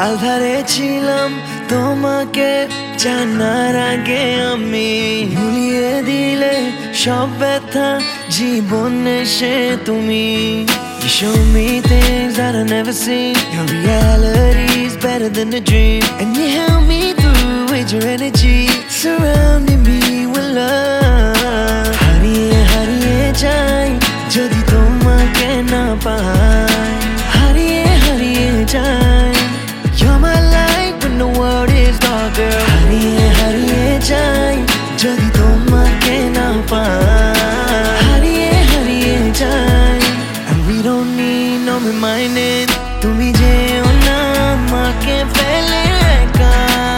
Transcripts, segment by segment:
আঁধারে ছিলাম তোমাকে জানার আগে আমি ভুলিয়ে দিলে সব ব্যথা জীবনে সে তুমি You show me things that I never seen. Your reality's better than a dream. And you help me through with your energy, surrounding me with love. হারিয়ে হারিয়ে যাই যদি তোমাকে না পাই, হারিয়ে হারিয়ে যাই। You're my light when the world is dark, girl. হারিয়ে হারিয়ে যাই যদি তোমাকে না পাই, হারিয়ে হারিয়ে যাই। And we don't need no reminding. তুমি যেও না আমাকে ফেলে একা,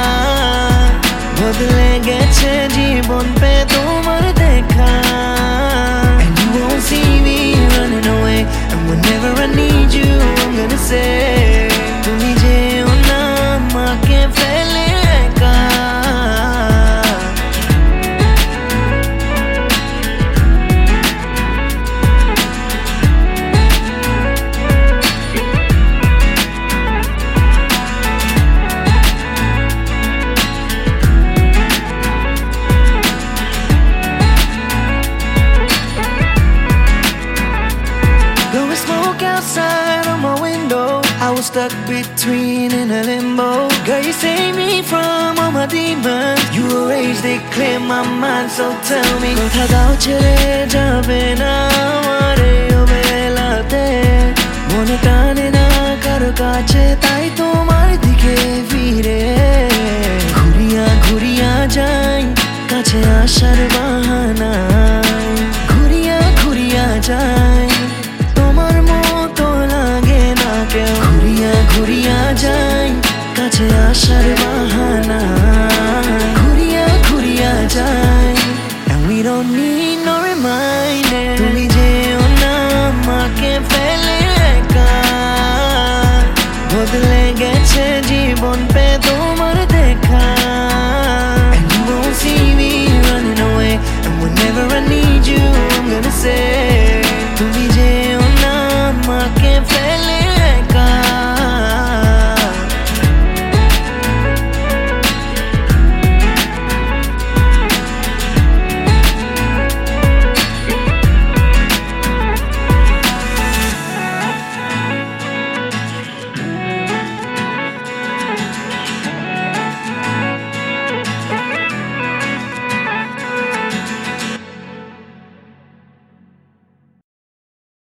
বদলে গেছে জীবন পে তোমার দেখা। And you won't see me running away. And whenever I need you, I'm gonna say, তুমি যেও না আমাকে ফেলে একা। Smoke outside on my window, I was stuck between in a limbo. Girl, you saved me from all my demons. You erased, they clear my mind. So tell me, কথা দাও ছেড়ে যাবে না আমারে ও বেলাতে, মনে টানে না কারো কাছে, তাই তোমার দিকে ফিরে ঘুরিয়া ঘুরিয়া যাই কাছে আসার